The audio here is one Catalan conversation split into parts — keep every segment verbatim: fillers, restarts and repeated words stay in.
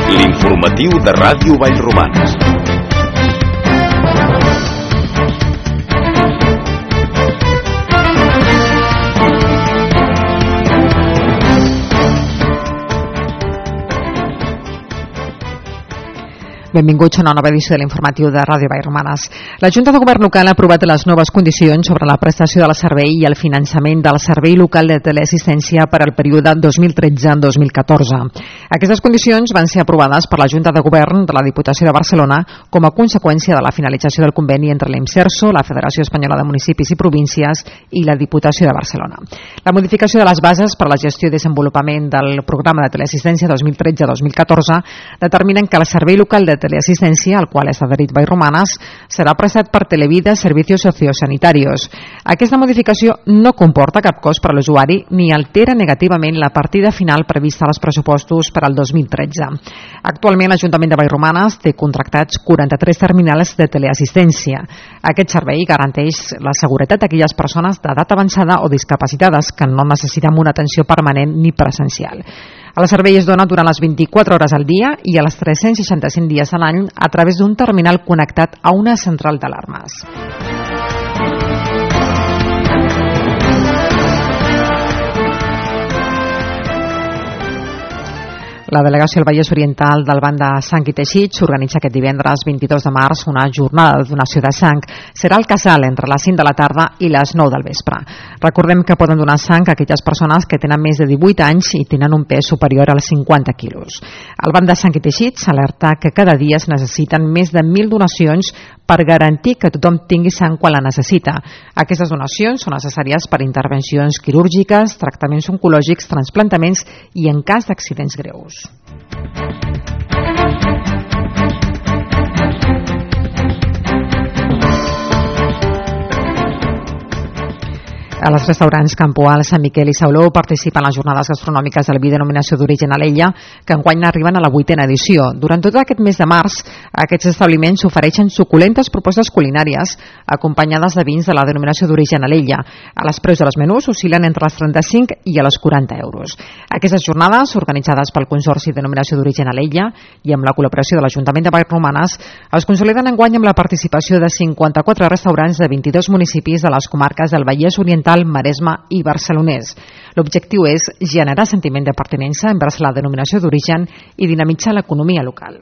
L'informatiu de Ràdio Vallromanes. Benvinguts a una nova edició de l'informatiu de Ràdio Vallromanes. La Junta de Govern Local ha aprovat les noves condicions sobre la prestació del servei i el finançament del Servei Local de Teleassistència per al període dos mil tretze a dos mil catorze. Aquestes condicions van ser aprovades per la Junta de Govern de la Diputació de Barcelona com a conseqüència de la finalització del conveni entre l'IMSERSO, la Federació Espanyola de Municipis i Províncies i la Diputació de Barcelona. La modificació de les bases per a la gestió i desenvolupament del programa de teleassistència dos mil tretze a dos mil catorze determinen que el Servei Local de Teleassistència, al qual és adherit Vallromanes, serà prestat per Televida Servicios Sociosanitarios. Aquesta modificació no comporta cap cost per a l'usuari ni altera negativament la partida final prevista als pressupostos per al dos mil tretze. Actualment l'Ajuntament de Vallromanes té contractats quaranta-tres terminals de teleassistència. Aquest servei garanteix la seguretat d'aquelles persones d'edat avançada o discapacitades que no necessiten una atenció permanent ni presencial. El servei es dona durant les vint-i-quatre hores al dia i a les tres-cents seixanta-cinc dies a l'any a través d'un terminal connectat a una central d'alarmes. La delegació del Vallès Oriental del Banc de Sang i Teixits organitza aquest divendres vint-i-dos de març una jornada de donació de sang. Serà al Casal entre les cinc de la tarda i les nou del vespre. Recordem que poden donar sang a aquelles persones que tenen més de divuit anys i tenen un pes superior als cinquanta quilos. El Banc de Sang i Teixits alerta que cada dia es necessiten més de mil donacions per garantir que tothom tingui sang quan la necessita. Aquestes donacions són necessàries per intervencions quirúrgiques, tractaments oncològics, trasplantaments i en cas d'accidents greus. A les restaurants Campoal, Sant Miquel i Sauló participen les jornades gastronòmiques del vi denominació d'origen Alella, que enguany arriben a la vuitena edició. Durant tot aquest mes de març, aquests establiments ofereixen suculentes propostes culinàries acompanyades de vins de la denominació d'origen Alella. Els preus dels menús oscil·len entre els trenta-cinc i els quaranta euros. Aquestes jornades, organitzades pel Consorci de Denominació d'Origen Alella i amb la col·laboració de l'Ajuntament de Vallromanes, es consoliden enguany amb la participació de cinquanta-quatre restaurants de vint-i-dos municipis de les comarques del Vallès Oriental, Maresme i Barcelonès. L'objectiu és generar sentiment de pertinença envers la denominació d'origen i dinamitzar l'economia local.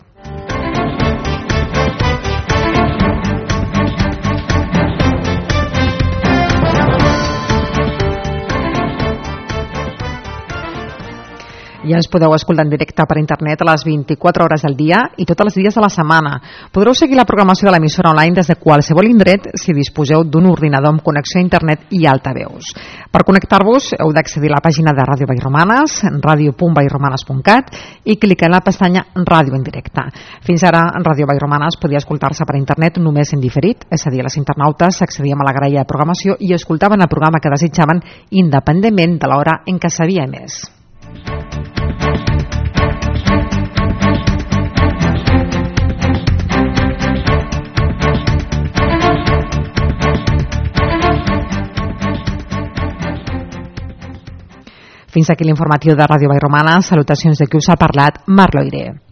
Ja ens podeu escoltar en directe per internet a les vint-i-quatre hores del dia i tots els dies de la setmana. Podreu seguir la programació de l'emissora online des de qualsevol indret si disposeu d'un ordinador amb connexió a internet i altaveus. Per connectar-vos heu d'accedir a la pàgina de Ràdio Vallromanes, ràdio punt vallromanes punt cat, i clicar en la pestanya Ràdio en directe. Fins ara, en Ràdio Vallromanes podia escoltar-se per internet només en diferit, és a dir, les internautes accedien a la graella de programació i escoltaven el programa que desitjaven independentment de l'hora en què s'havia emès. Fins aquí l'informatiu de Ràdio Vallromanes. Salutacions de qui us ha parlat, Mar Loiré.